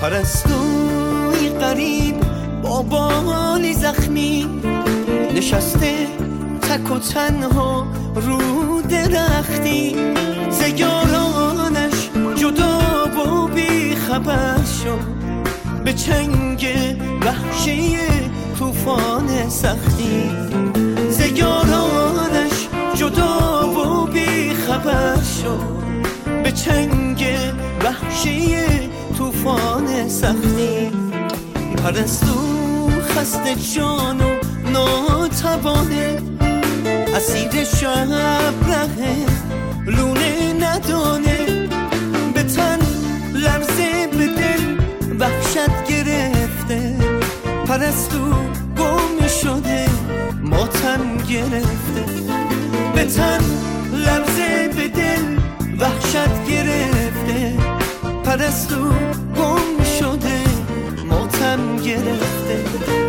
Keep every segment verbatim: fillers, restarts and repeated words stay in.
پرستوی غریب با بالی زخمی نشسته تک و تنها رو درختی، ز یارانش جدا و بی خبر شد به چنگ وحشی طوفان سختی، ز یارانش جدا و بی خبر شد به چنگ وحشی طوفان سختی. پرستو خسته جان و ناتوانه، اسیر شب ره لونه ندانه، به تن لرزه به دل وحشت گرفته، پرستو گم شده ماتم گرفته، به تن لرزه به دل وحشت گرفته، پرستو گم شده ماتم گرفته.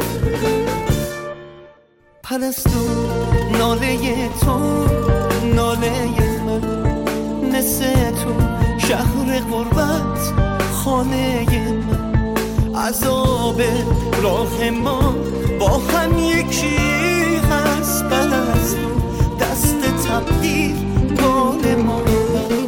پرستو ناله تو ناله من، مثل تو شهر غربت خانه من، عذاب راه ما با هم یکی هست، پرستو دست تقدیر بال ما هست.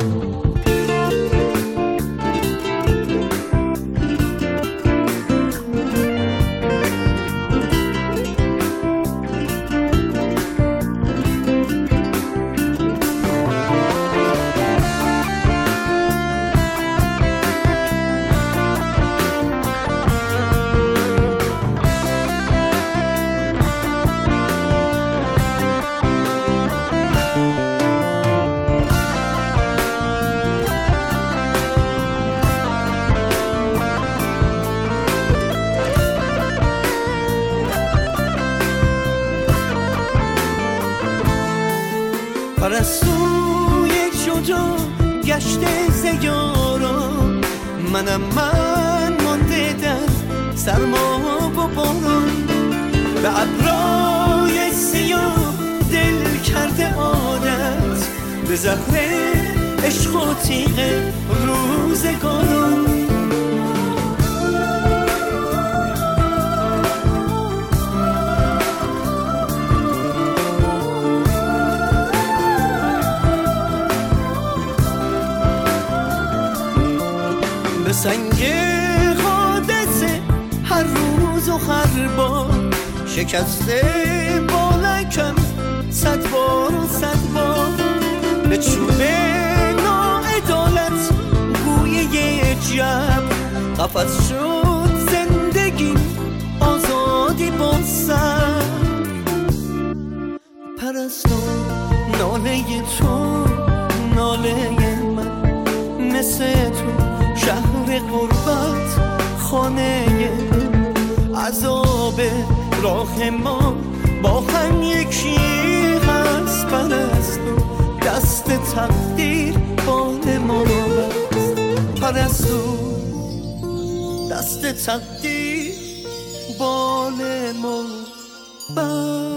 پرستوی جدا گشته ز یاران، منم من مانده در سرما و باران، به ابرای سیاه دل کرده عادت، به زهر عشق و تیغ روزگاران. به سنگ حادثه هر روز و هر بار، شکسته بالکم صد بار و صد بار، به چوب ناعدالت گوی یه جب، قفس شد زندگی آزادی با سر. پرستو ناله تو ناله من، مثل تو شهر غربت خانه، عذاب راه ما با هم یکی هست، پرستو دست تقدیر بال ما هست، پرستو دست تقدیر بال ما بست.